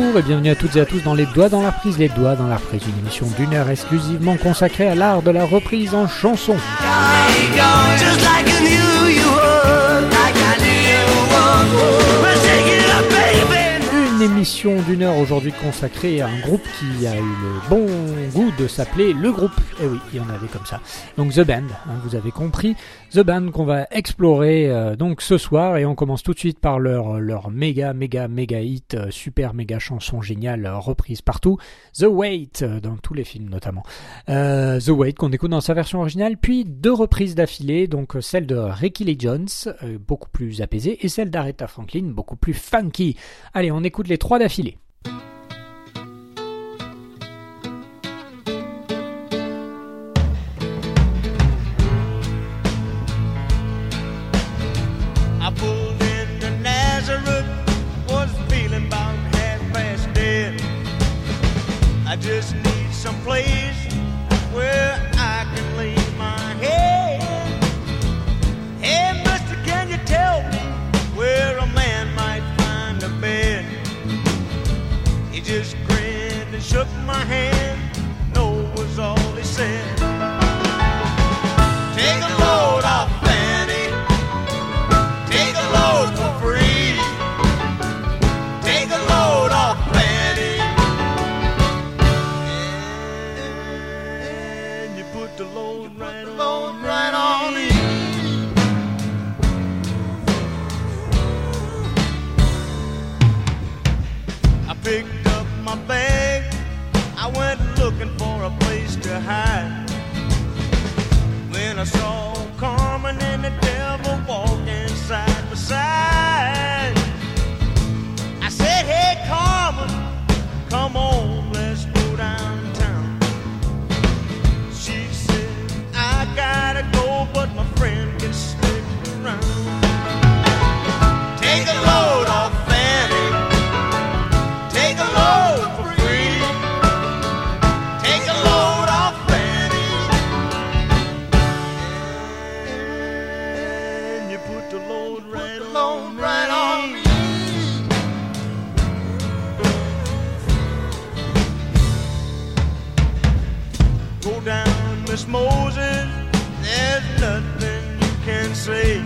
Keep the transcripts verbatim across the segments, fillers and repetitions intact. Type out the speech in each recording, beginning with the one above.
bonjour et bienvenue à toutes et à tous dans Les Doigts dans la prise. Les Doigts dans la prise, une émission d'une heure exclusivement consacrée à l'art de la reprise en chanson. Une émission d'une heure aujourd'hui consacrée à un groupe qui a eu le bon goût de s'appeler Le Groupe. Et oui, il y en avait comme ça. Donc The Band, hein, vous avez compris. The Band qu'on va explorer euh, donc ce soir, et on commence tout de suite par leur, leur méga méga méga hit, euh, super méga chanson géniale, euh, reprise partout, The Wait, euh, dans tous les films notamment. Euh, The Wait qu'on écoute dans sa version originale, puis deux reprises d'affilée, donc euh, celle de Rickie Lee Jones, euh, beaucoup plus apaisée, et celle d'Aretha Franklin, beaucoup plus funky. Allez, on écoute les trois d'affilée. I just need some place where I can lay my head. Hey, mister, can you tell me where a man might find a bed? He just grinned and shook my hand. No was all he said. Take a load off Fanny. Take a load for free. Take a load off Fanny. The load right on, load right on me. I picked up my bag. I went looking for a place to hide. When I saw Carmen and the devil walking side by side, I said, hey Carmen, come on, let's go downtown. I gotta go, but my friend can stick around. Take a load off Fanny. Take a load for free. Take a load off Fanny. And you put the load right on, right on me. Go down, Miss Moses. There's nothing you can say.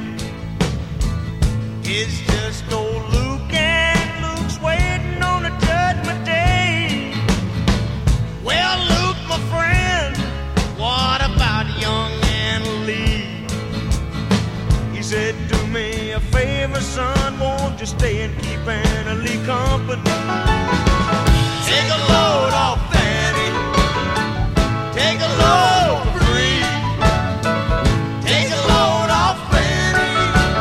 It's just old Luke, and Luke's waiting on a judgment day. Well, Luke, my friend, what about young Anna Lee? He said, do me a favor, son, won't you stay and keep Anna Lee company? Take a load off Fanny. Take a load free. Take a load off Fanny.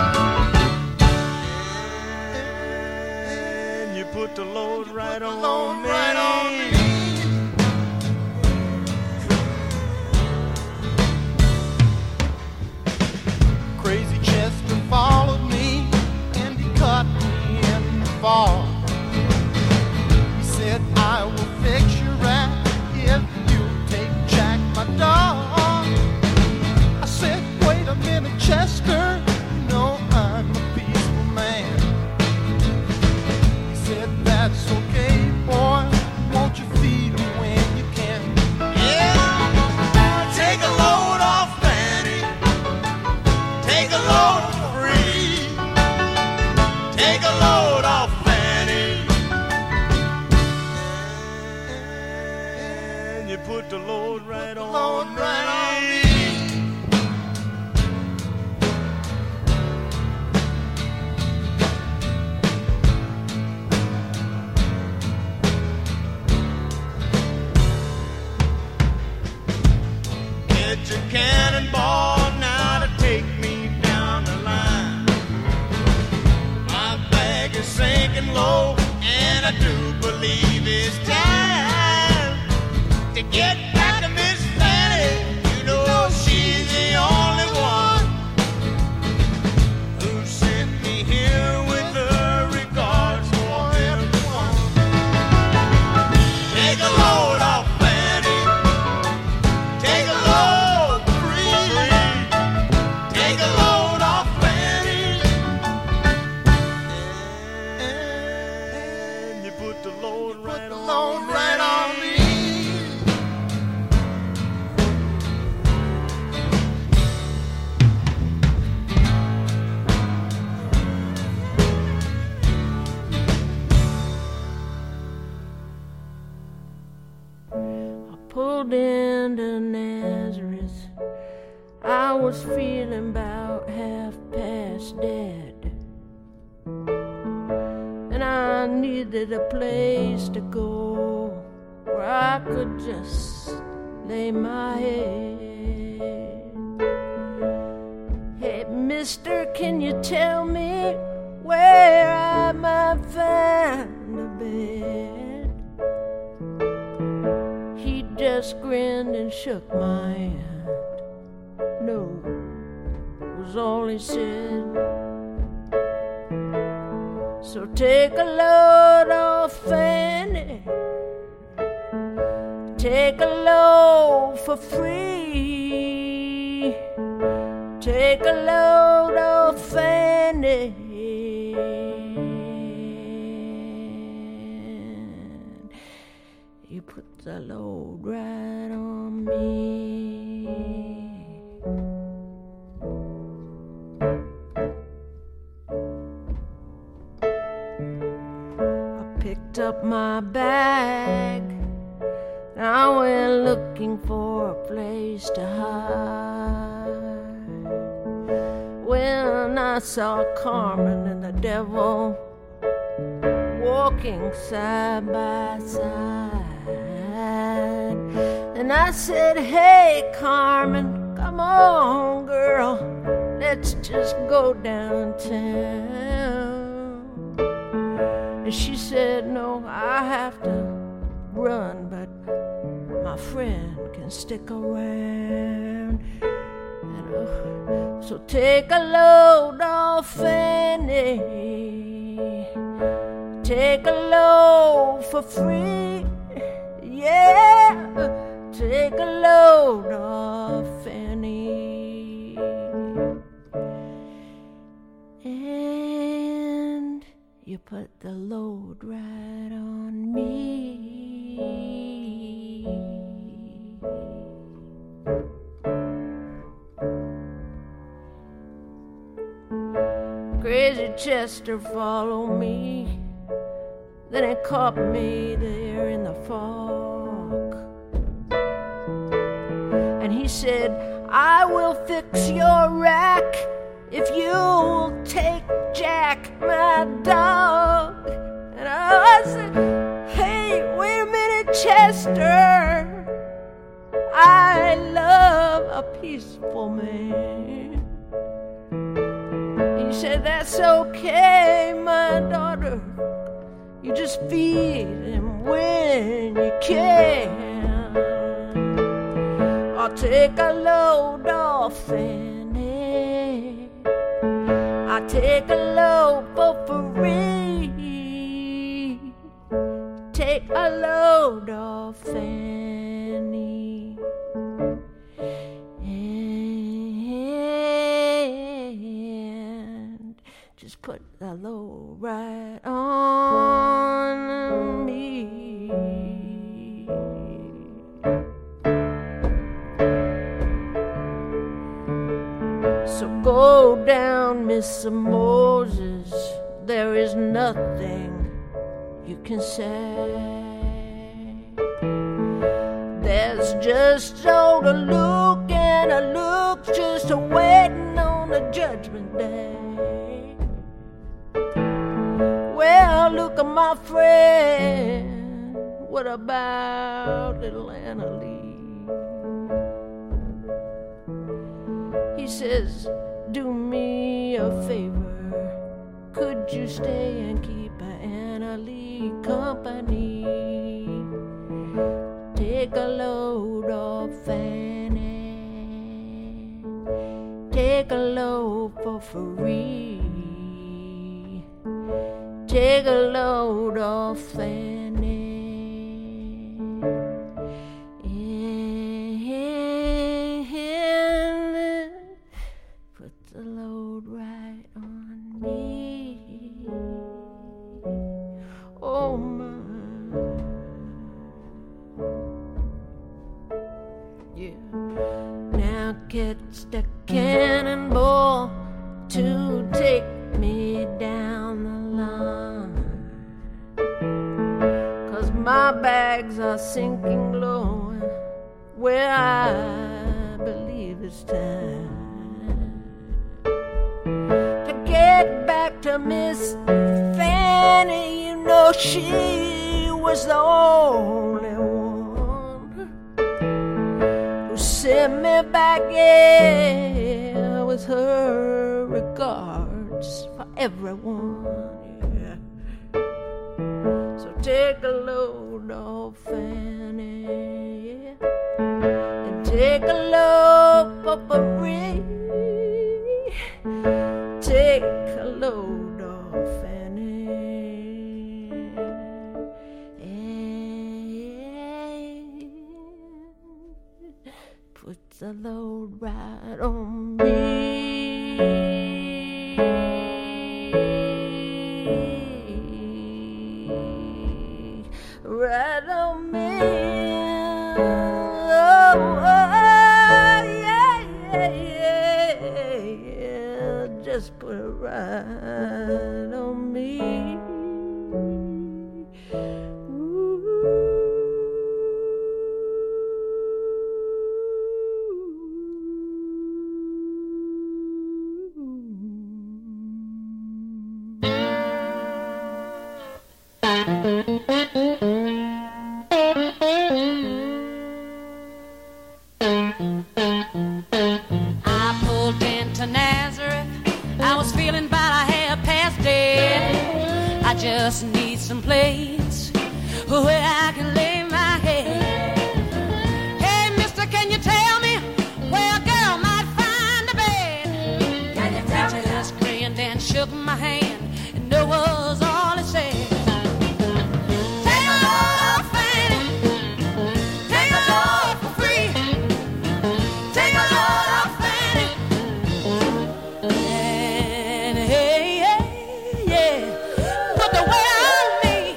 And you put the load right on, load right on me. Crazy Chester followed me and he caught me in the fall. He said, I will fix your rap if you take Jack, my dog. I said, wait a minute, Chester, you know I'm a peaceful man. He said, that's okay, boy, won't you feed me when you can? Yeah, take a load off Fanny. Take a load free. Take a load off Fanny. And you put the load right on, load right on me. Get your cannonball now to take me down the line. My bag is sinking low, and I do believe it's time to get back to Miss Fanny. You know she's the only one who sent me here with her regards for everyone. Take a load off Fanny. Take a load free. Take a load off Fanny. And you put the load I was feeling about half past dead, and I needed a place to go where I could just lay my head. Hey, mister, can you tell me where I might find a bed? He just grinned and shook my hand. No, was all he said. So take a load off Fanny, take a load for free, take a load off Fanny. You put the load right on me. I picked up my bag, and I went looking for a place to hide. When I saw Carmen and the devil walking side by side, and I said, hey, Carmen, come on, girl, let's just go downtown. And she said, no, I have to run, but my friend can stick around. And, uh, so take a load off Fanny, take a load for free, yeah, take a load off Fanny. And you put the load right on me. Crazy Chester followed me, then he caught me there in the fog, and he said, I will fix your rack if you'll take Jack, my dog. And I said, hey, wait a minute, Chester, I love a peaceful man. He said, that's okay, my daughter, you just feed him when you can. I'll take a load off Fanny, I'll take a load for free, take a load off Fanny. And just put the load right on me. So go down, Mister Moses, there is nothing you can say. There's just old Luke, and a Luke's just a waiting on the judgment day. Well, look at my friend, what about little Anna Lee? He says, do me a favor, could you stay and keep Anna Lee company? Take a load off Fanny, take a load for free, take a load off Fanny. And put the load right on me. Oh my, yeah. Now catch the cannonball to take me down the line, 'cause my bags are sinking low where I believe it's time. to Miss Fanny, you know she was the only one who sent me back, yeah, with her regards for everyone, yeah. So take a load off Fanny, yeah, and take a load of Marie. Take a load off Annie and put the load right on me, right on me. Oh, oh, yeah, yeah, yeah. Just put it right on me. I pulled into Nazareth. I was feeling about a half past dead. I just need some place where I can lay my head. Hey, mister, can you tell me where a girl might find a bed? Can you tell me? I just grinned and shook my hand, and that was all he said. Take a load off Fanny, take a load for free. Take a load off Fanny, and hey, hey, yeah, put the weight on me.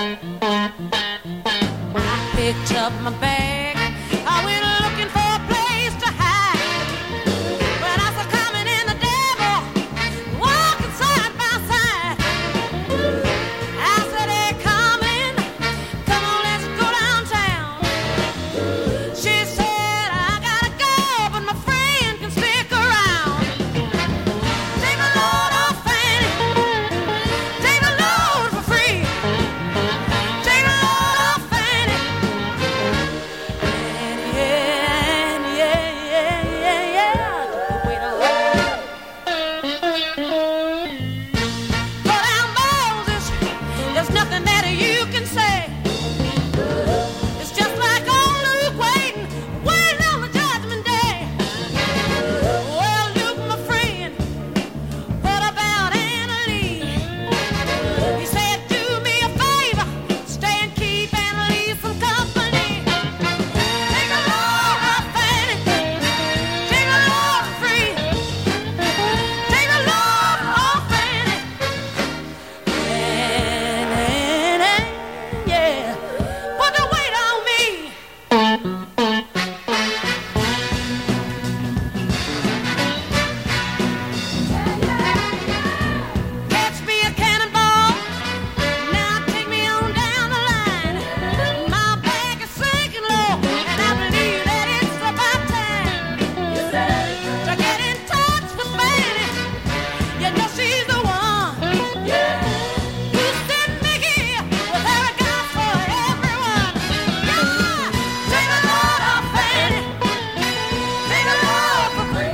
I picked up my bag, I went looking for a place to hide. When I saw coming in the devil, walking side by side, I said, hey, coming, come on, let's go downtown. She said, I gotta go, but my friend can stick around. Take a load off Fanny, take a load for free. Take a load off Fanny, and yeah, and yeah, yeah, yeah, yeah. Wait a while. Go down, Moses, there's nothing that you can say. It's just like old Luke waiting, waiting on the judgment day. Well, Luke, my friend, what about Anna Lee? He said, do me a favor, stay and keep Anna Lee some company. Take a load off Fanny, take a load for free. Take a load off Fanny, and, and, and yeah, put the weight on me. Catch me a cannonball, now take me on down the line. My bag is sinking low, and I believe that it's about time to get in touch with Fanny. You know she's the one who sent me here with her regards for everyone. Yeah, take a load off Fanny, take a load for free.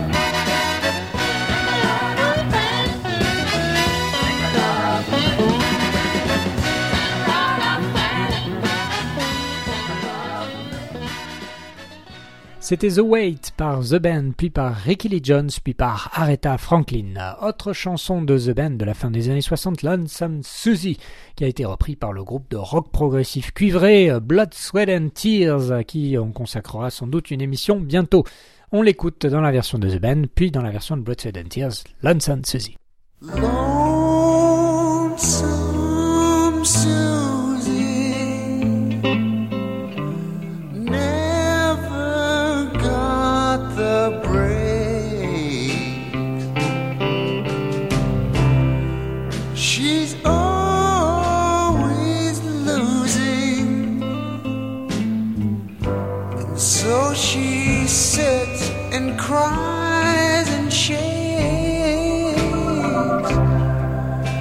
C'était The Wait par The Band, puis par Ricky Lee Jones, puis par Aretha Franklin. Autre chanson de The Band de la fin des années soixante, Lonesome Susie, qui a été repris par le groupe de rock progressif cuivré Blood, Sweat and Tears, à qui on consacrera sans doute une émission bientôt. On l'écoute dans la version de The Band, puis dans la version de Blood, Sweat and Tears, Lonesome Susie. Lonesome Susie never got the break. She's always losing, and so she sits and cries and shakes.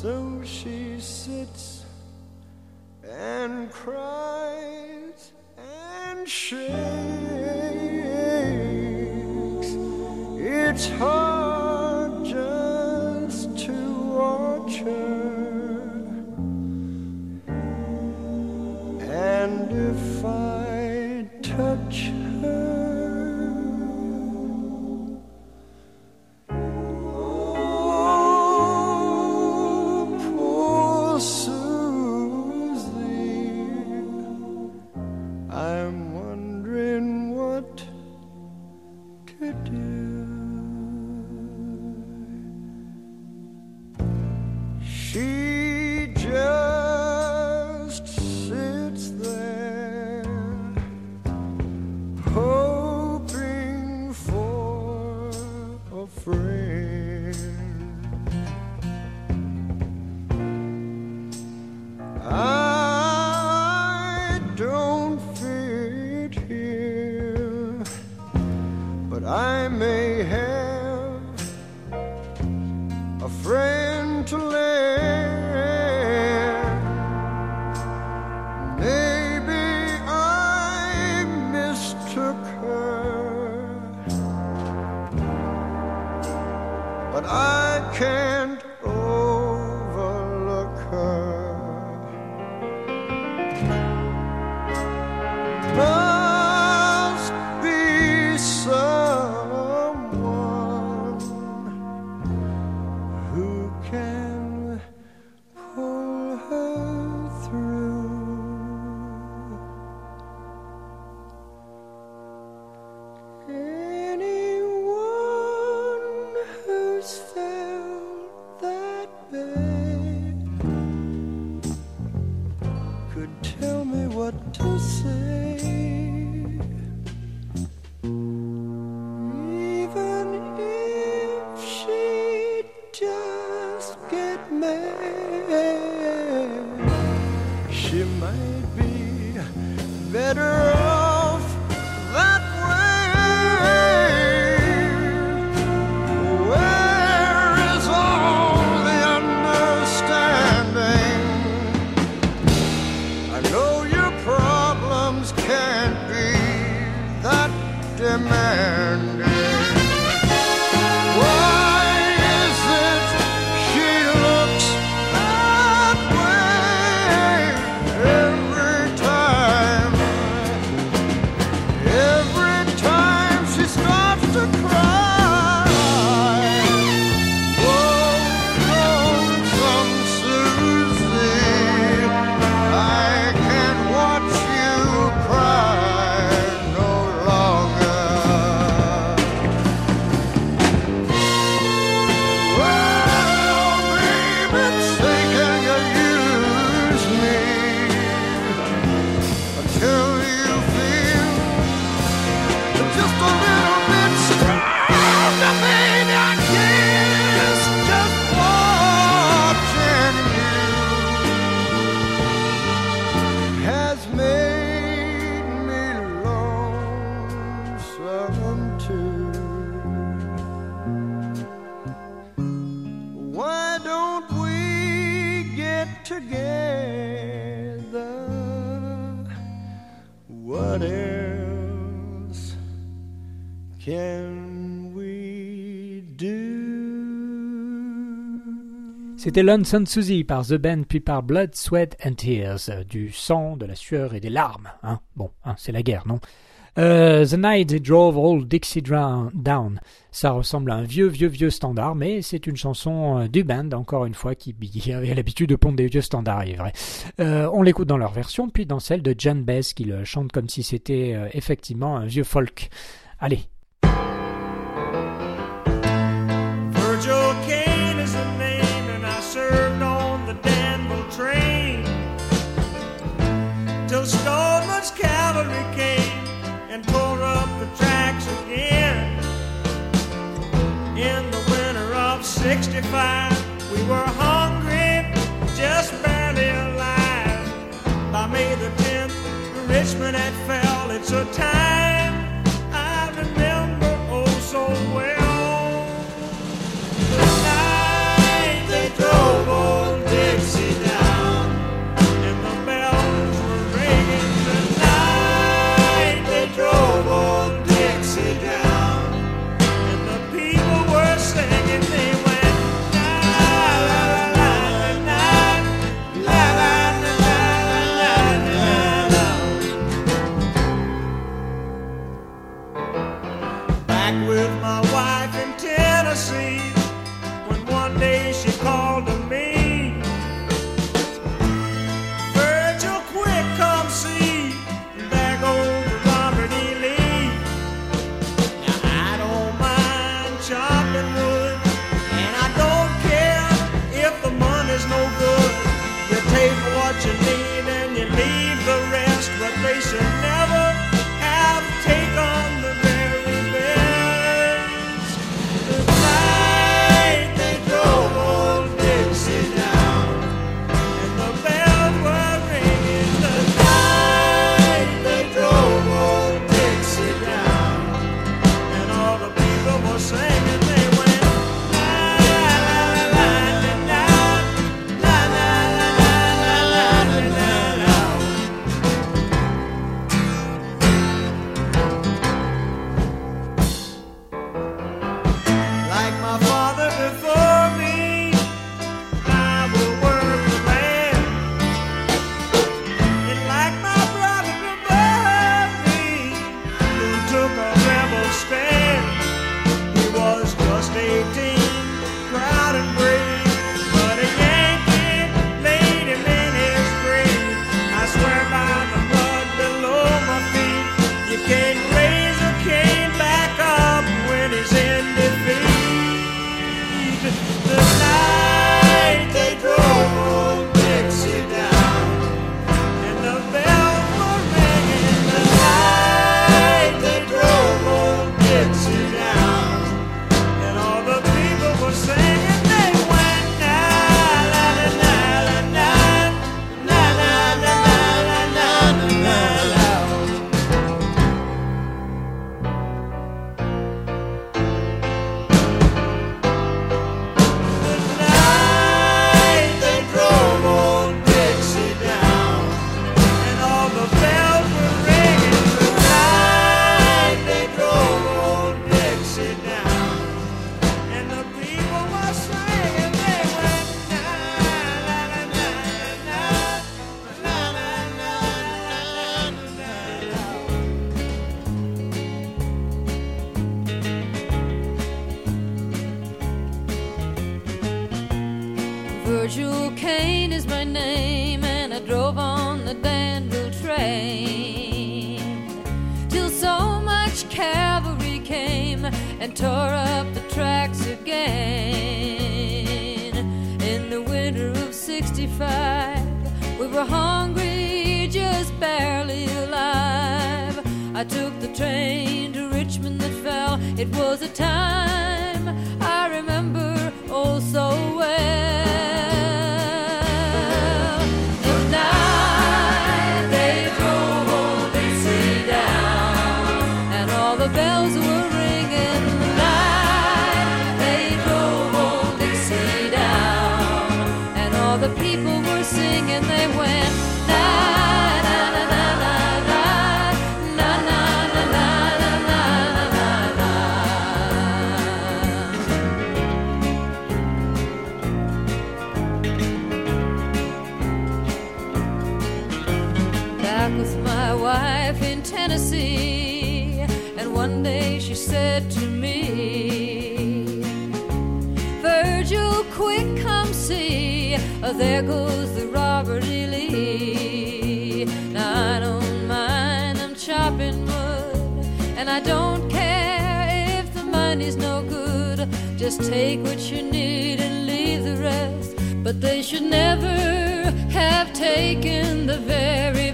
So she sits and cries and shakes. It's hard just to watch her, and if I touch her, I may have a friend to lend. Maybe I mistook her, but I can't overlook her. Must be someone who can pull her through. Anyone who's felt that bad could tell me what to say. Even if she just get mad, she might be better off that way. Where is all the understanding? I know your problems can't be that demanding. Why is it she looks that way every time? Every time she starts to cry. Oh, lonesome Susie, I can't watch you cry no longer. Well, baby, say, can you use me until you feel just a little bit stronger, baby? I guess just watching you has made me lonesome too. Why don't we get together? What else can we do? C'était Lonesome Susie par The Band, puis par Blood, Sweat and Tears, euh, du sang, de la sueur et des larmes. Hein bon, hein, c'est la guerre, non euh, The Night They Drove Old Dixie Dra- Down. Ça ressemble à un vieux, vieux, vieux standard, mais c'est une chanson euh, du band, encore une fois, qui, qui avait l'habitude de pondre des vieux standards, il est vrai. Euh, on l'écoute dans leur version, puis dans celle de John Bess, qui le chante comme si c'était euh, effectivement un vieux folk. Allez. Virgil Kane is the name, and I served on the Danville train till Stoneman's cavalry came and tore up the tracks again. In the winter of sixty-five, we were hungry, just barely alive. By May the tenth, Richmond had fell. It's a time I remember oh so well. The night they drove old Virgil Kane is my name, and I drove on the Danville train till so much cavalry came and tore up the tracks again. In the winter of sixty-five, we were hungry, just barely alive. I took the train to Richmond that fell. It was a time I remember oh so well. The night they drove old Dixie down, and all the bells were ringing. The night they drove old Dixie down, and all the people were singing. They went na na na na na na na na na na na na na. Back with my wife in Tennessee, and one day she said to me, Virgil, quick, come see, oh, there goes the Robert E. Lee. Now I don't mind, I'm chopping wood, and I don't care if the money's no good. Just take what you need and leave the rest. But they should never have taken the very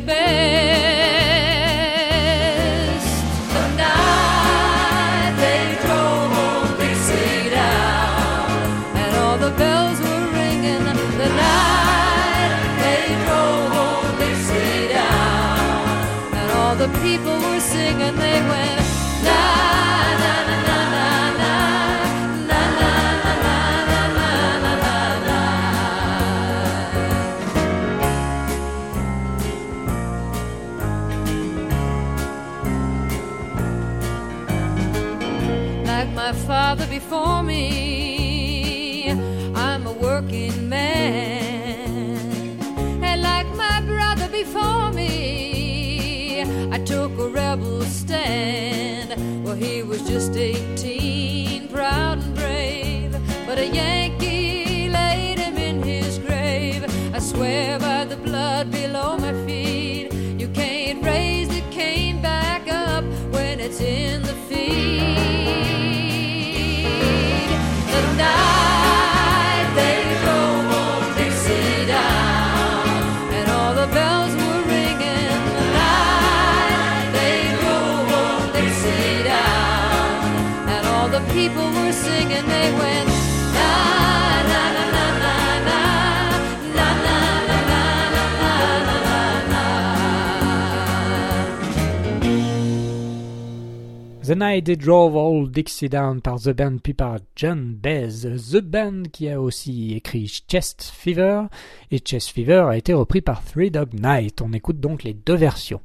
best. The night they drove old Dixie down, and all the bells were ringing. The night they drove old Dixie down, and all the people were singing. They went na na na na na na na na na na na na na. Like my father before me, I'm a working man, and like my brother before me, I took a rebel stand. Well, he was just eighteen, proud and brave, but a Yankee laid him in his grave. I swear by the blood below my feet, you can't raise the cane back up when it's in the feed. The night they drove old Dixie down, and all the bells were ringing. The night they drove old Dixie down, and all the people were singing. They went na na na na na na na na na na na na na. The Night They Drove Old Dixie Down par The Band puis par John Baez. The Band qui a aussi écrit Chest Fever, et Chest Fever a été repris par Three Dog Night. On écoute donc les deux versions.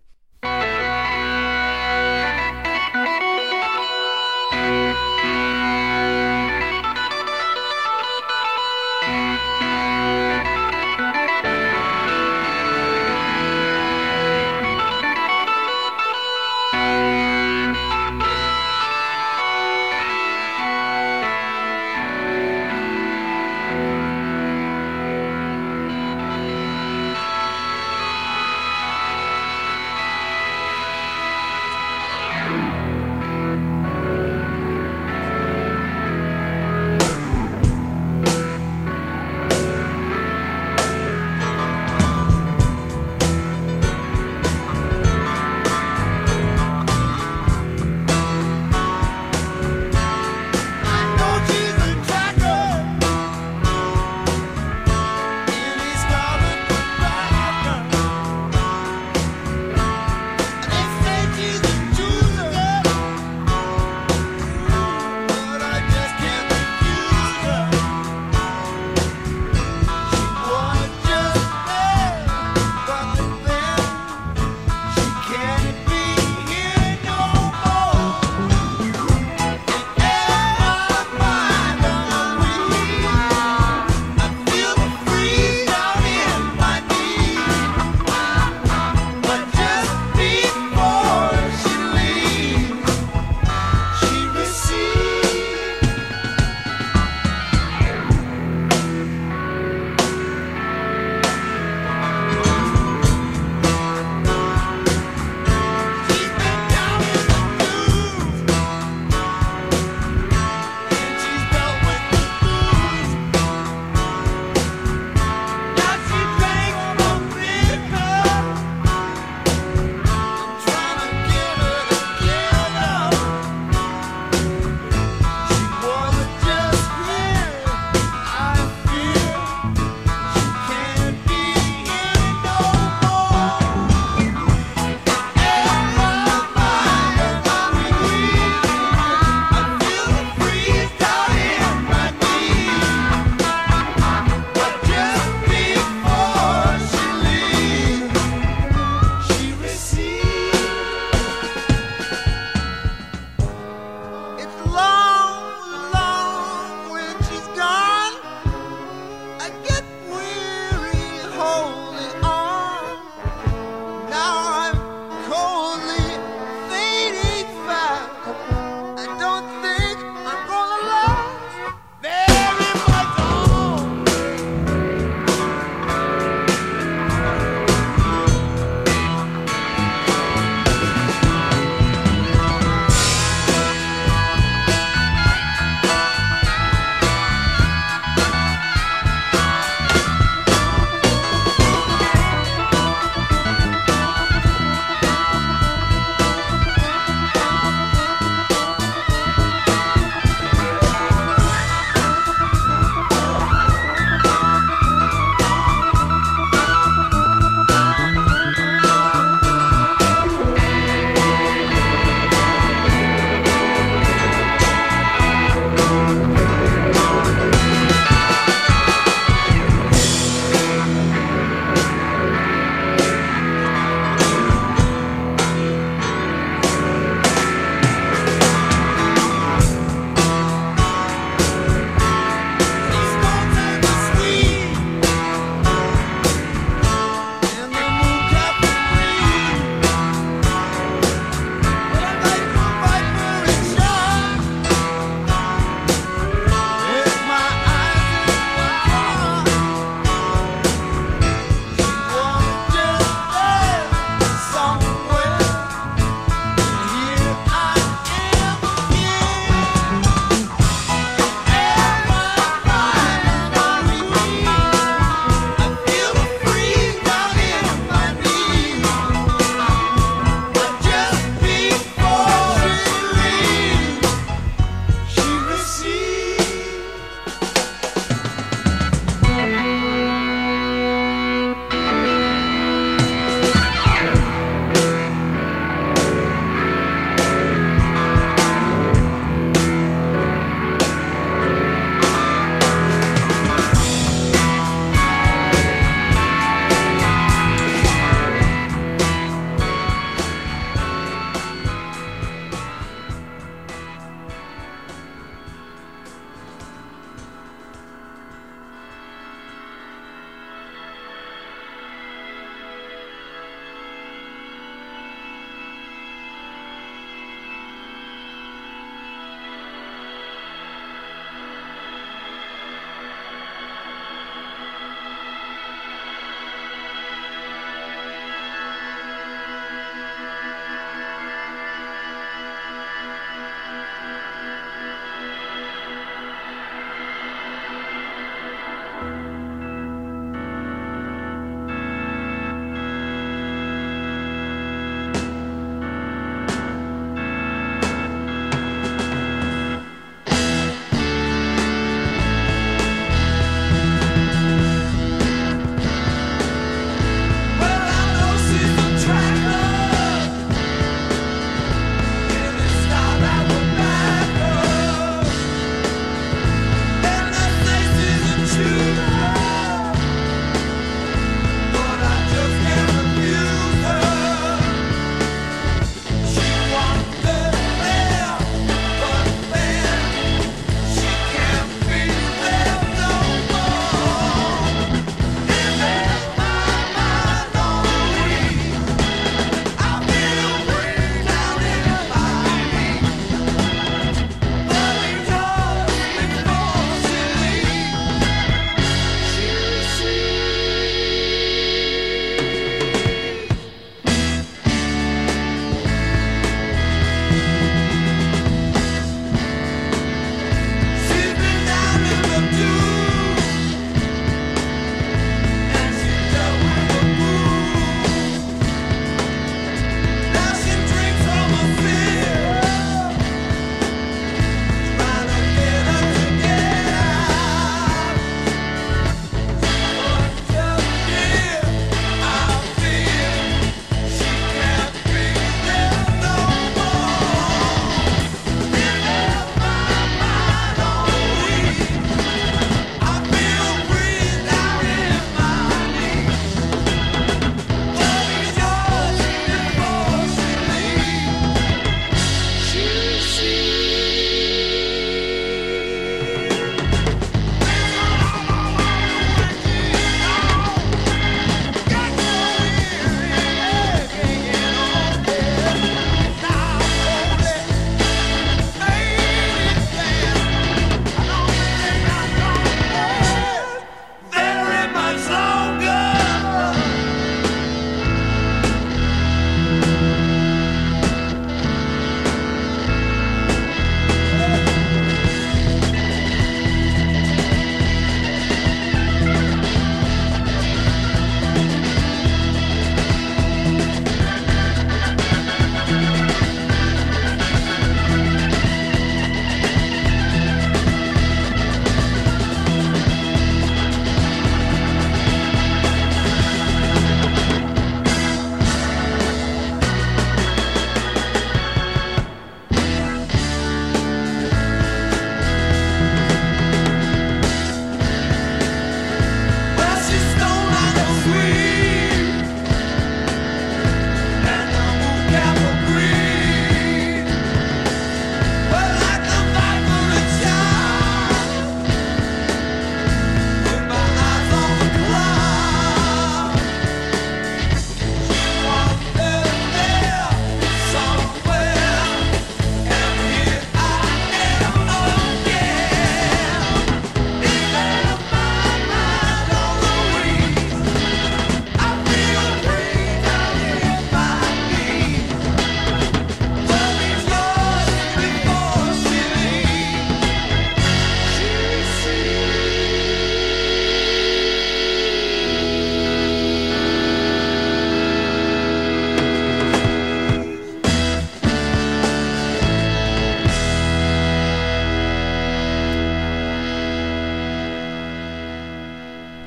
holding on. Now I'm coldly fading fast. I don't think I'm gonna last very much long.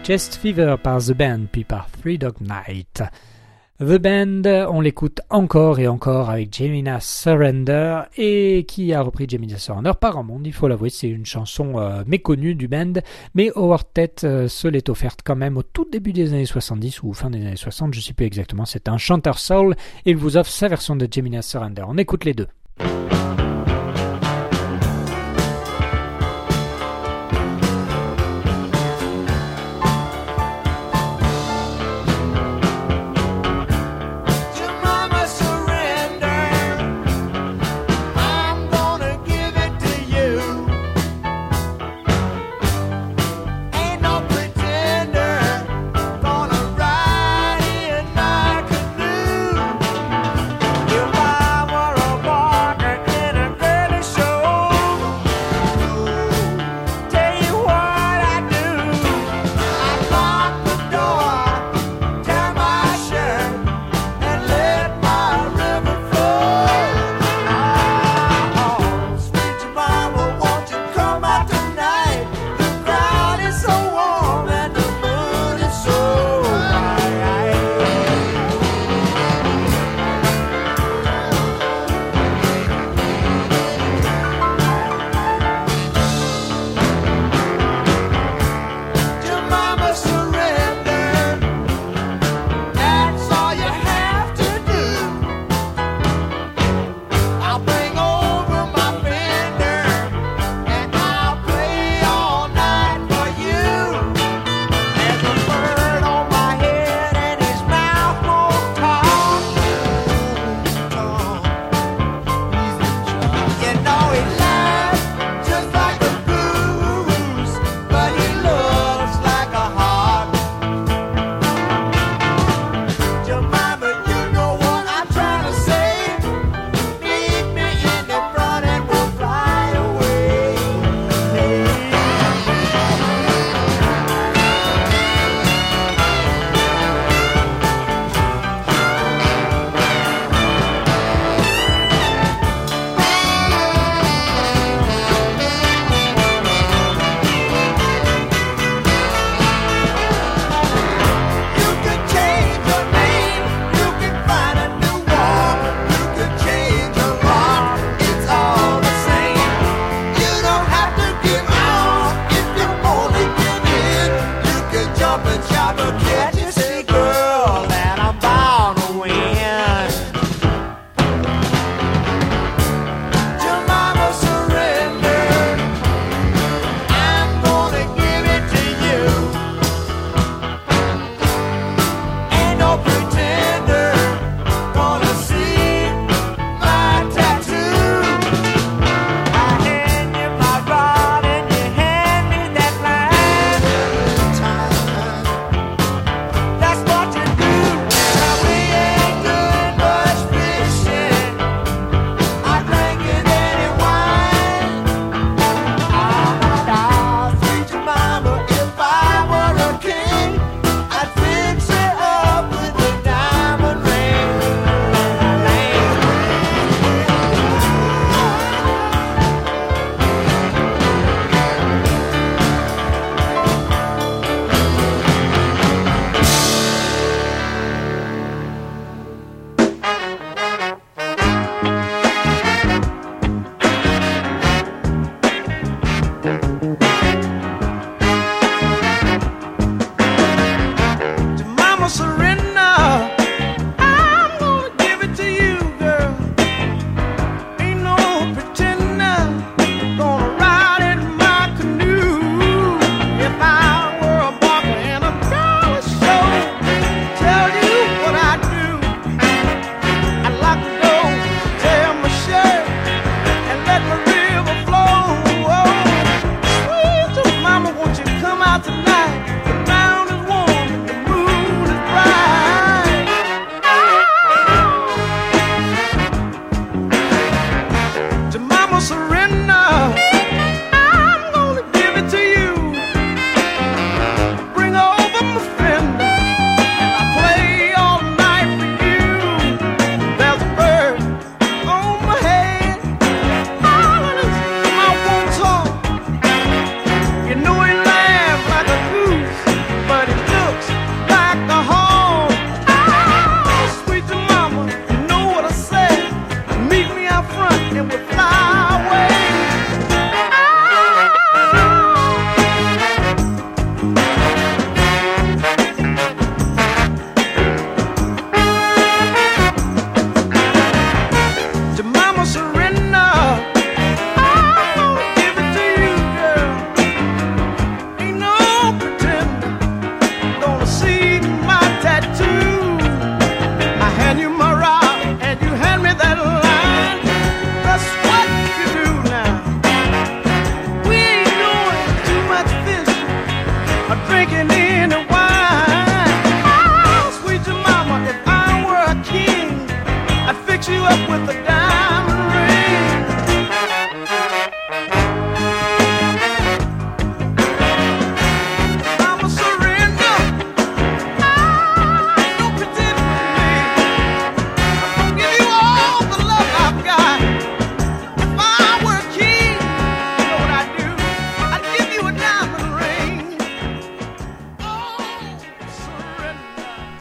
Chest Fever par The Band, puis par Three Dog Night. The Band, on l'écoute encore et encore avec Jemina Surrender, et qui a repris Jemina Surrender par un monde, il faut l'avouer, c'est une chanson euh, méconnue du band, mais Howard Tate euh, se l'est offerte quand même au tout début des années soixante-dix ou fin des années soixante, je ne sais plus exactement, c'est un chanteur soul, et il vous offre sa version de Jemina Surrender. On écoute les deux.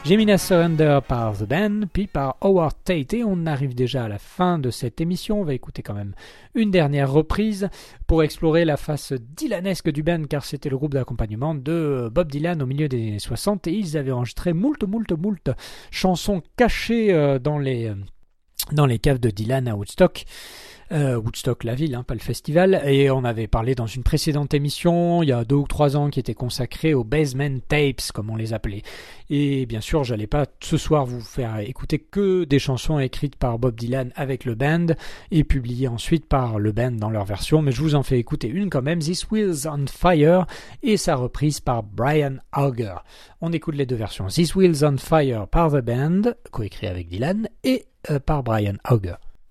Gemina Surrender par The Band, puis par Howard Tate. Et on arrive déjà à la fin de cette émission. On va écouter quand même une dernière reprise pour explorer la face dylanesque du band, car c'était le groupe d'accompagnement de Bob Dylan au milieu des années soixante, et ils avaient enregistré moult, moult, moult chansons cachées dans les, dans les caves de Dylan à Woodstock. Euh, Woodstock, la ville, hein, pas le festival, et on avait parlé dans une précédente émission, il y a deux ou trois ans, qui était consacrée aux Basement Tapes, comme on les appelait. Et bien sûr, j'allais pas ce soir vous faire écouter que des chansons écrites par Bob Dylan avec le band, et publiées ensuite par le band dans leur version, mais je vous en fais écouter une quand même, This Wheels on Fire, et sa reprise par Brian Auger. On écoute les deux versions, This Wheels on Fire par The Band, coécrit avec Dylan, et euh, par Brian Auger.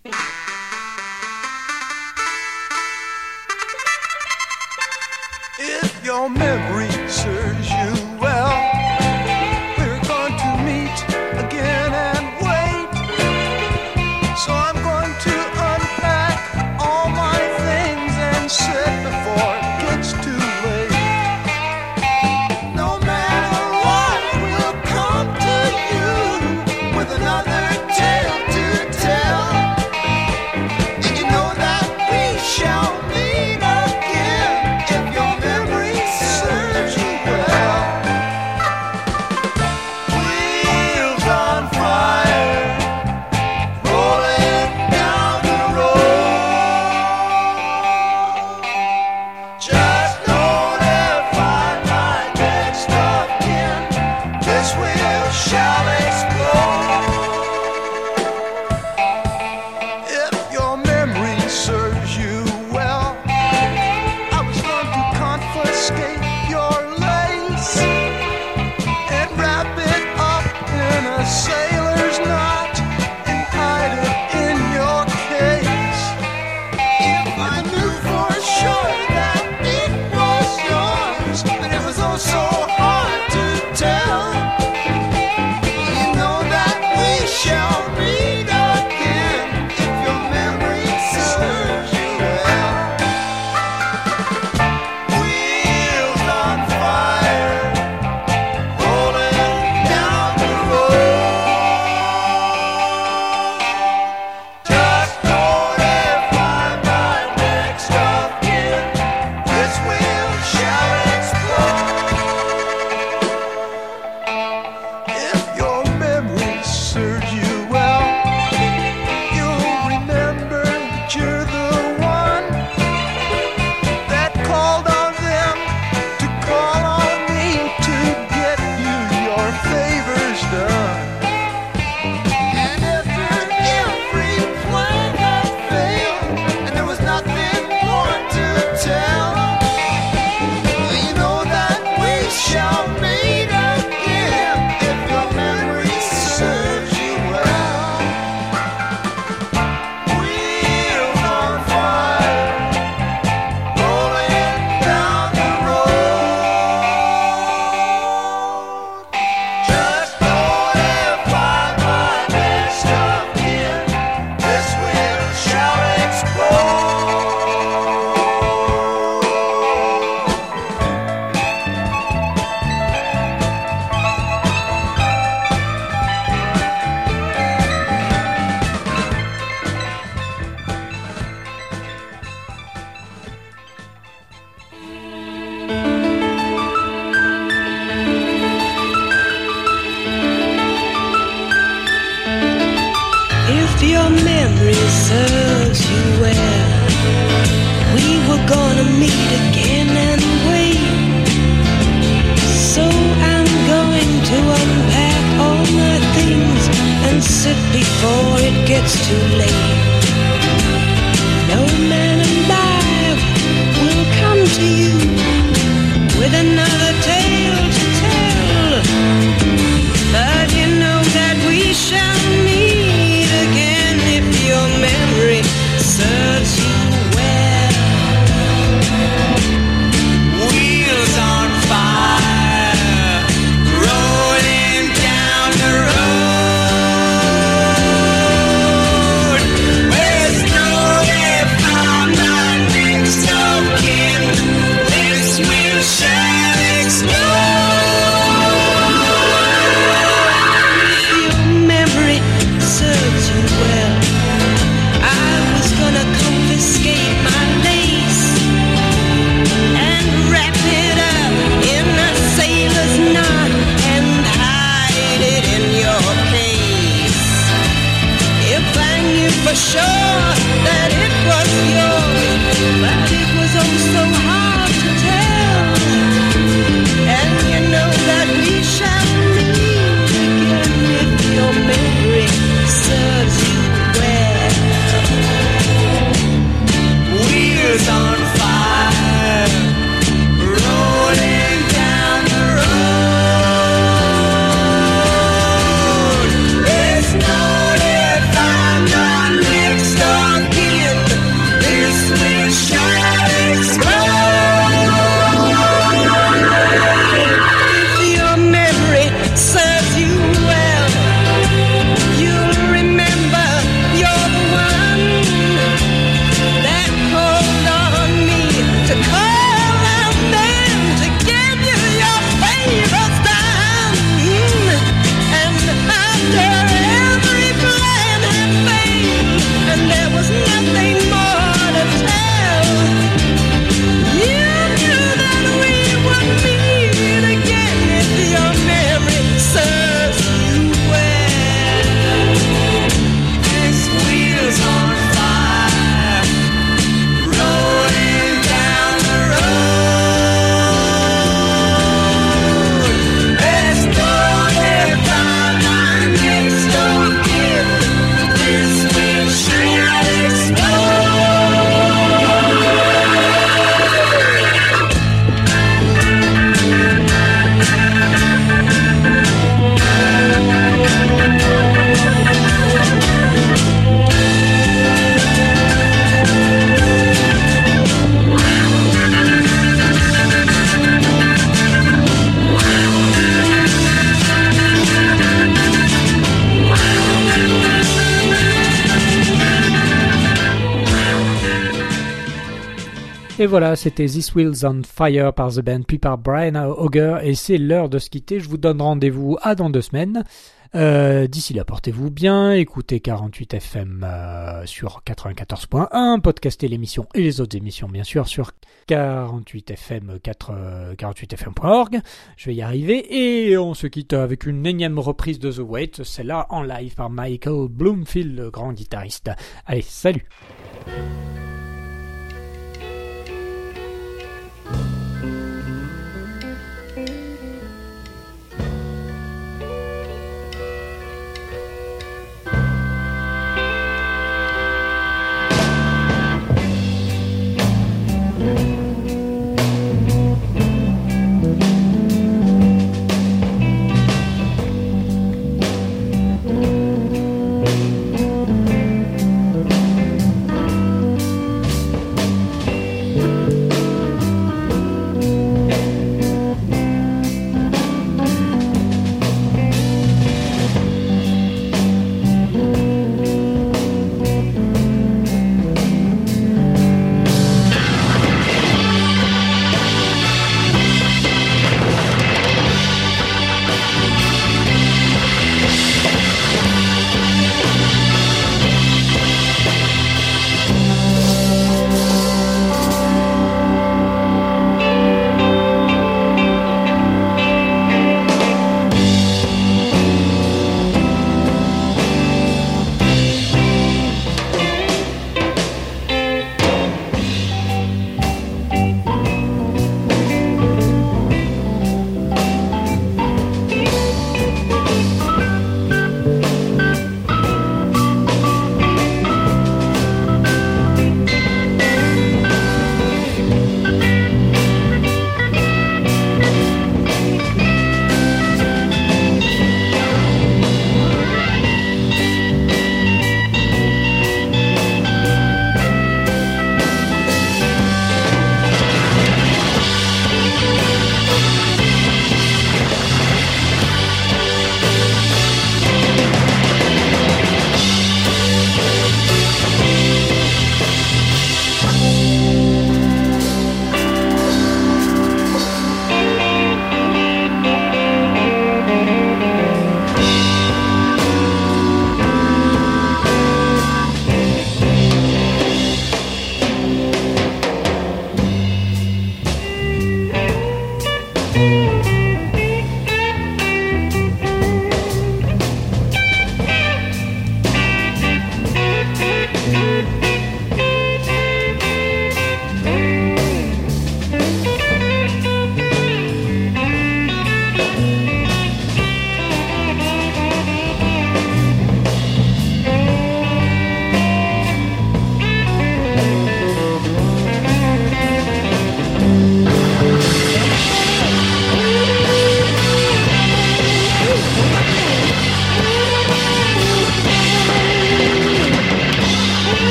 If your memory serves you well, we're going to meet again and wait. So I'm going to unpack all my things and sit before it gets too late. No matter what, we'll come to you with another tale to tell. And you know that we shall meet again if your memory serves you well. Wheels on fire, rolling down the road. Just know if I find next of kin, this wheel shall explode. If your memory serves you well, I was going to confiscate your lace and wrap it up in a sailor's knot and hide it in your case. If I knew for sure that it was yours, and it was oh so hard to tell, you know that we shall meet again if your memory serves you well. Wheels on fire, rolling down the road. Just know if I find next of kin, this wheel shall explode. If your memory serves you well, you'll remember that you're the one that called on them to call on me to get you your favors done. And after every plan had failed and there was nothing more to tell, you know that we shall meet again if your memory serves you well. Wheels on fire, rolling down the road. Just know if I find next of kin, this wheel shall explode. If your memory serves you well, we were gonna meet again and wait. So I'm going to unpack all my things and sit before it gets too late. No man alive will come to you with another tale to tell, but you know that we shall meet again if your memory serves you well. Wheels on fire, rolling down the road. voilà, c'était This Wheels on Fire par The Band, puis par Brian Auger, et c'est l'heure de se quitter. Je vous donne rendez-vous à dans deux semaines. Euh, d'ici là, portez-vous bien, écoutez quarante-huit F M euh, sur quatre-vingt-quatorze point un, podcastez l'émission et les autres émissions bien sûr sur quarante-huit F M quatre, euh, quarante-huit F M point org. Je vais y arriver et on se quitte avec une énième reprise de The Wait, celle-là en live par Michael Bloomfield, le grand guitariste. Allez, salut.